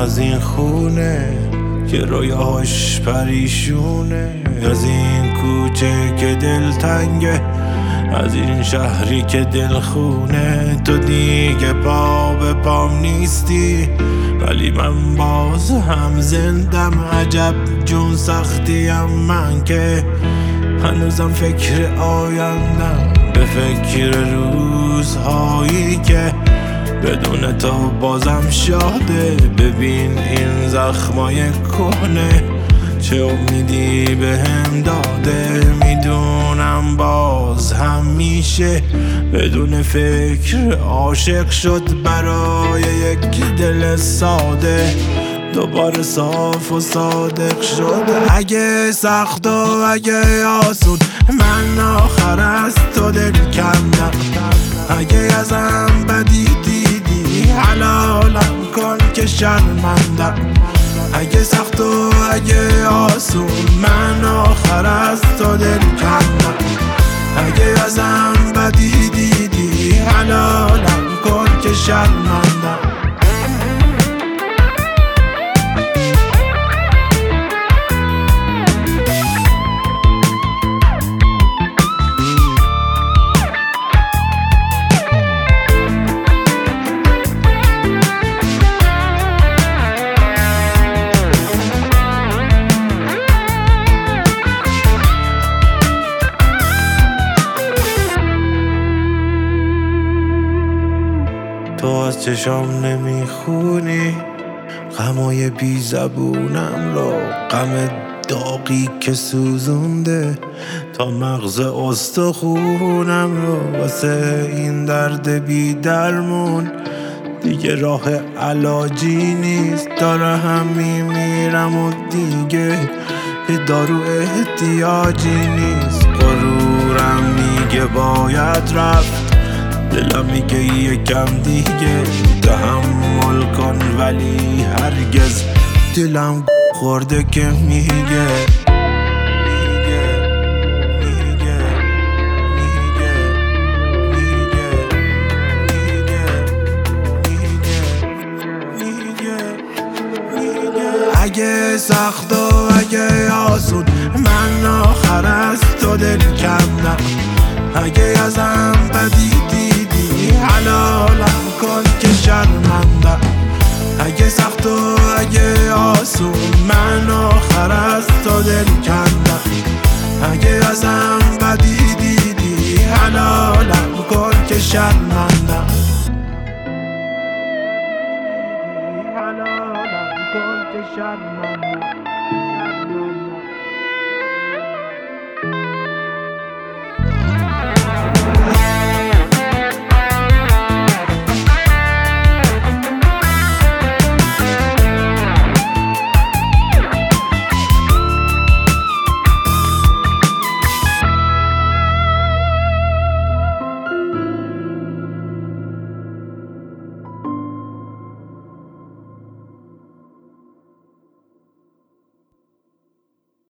از این خونه که رویاش پریشونه، از این کوچه که دلتنگه، از این شهری که دلخونه. تو دیگه پا به پام نیستی ولی من باز هم زندم. عجب جون سختیم من که هنوزم فکر آیندم، به فکر روزهایی که بدون تو بازم شاده. ببین این زخمای کهنه چه امیدی بهم داده. میدونم باز هم میشه بدون فکر عاشق شد برای یک دل ساده، دوباره صاف و صادق شد. اگه سخت و اگه آسون من آخر از تو دل کندم. اگه ازم بدی دیدی حلالم کن که شرمندم. اگه سخت و اگه آسون من آخر از تو دل کندم. اگه ازم بدی دیدی حلالم کن که شرمندم. تو از چشام نمیخونی غمای بی زبونم رو، غم داغی که سوزونده تا مغز استخونم رو. واسه این درد بی درمون دیگه راه علاجی نیست. داره هم میمیرم و دیگه به دارو احتیاجی نیست. غرورم میگه باید رفت، دلم میگه یکم دیگه تحمل کن، ولی هرگز دلم خورده که میگه اگه سخت و اگه آسون من آخر از تو دل کندم. اگه ازم بدی دیدی حلالم کن که شرمندم. اگه سخت و اگه آسون من آخر از تو دل کندم. اگه ازم بدی دیدی حلالم کن که شرمندم.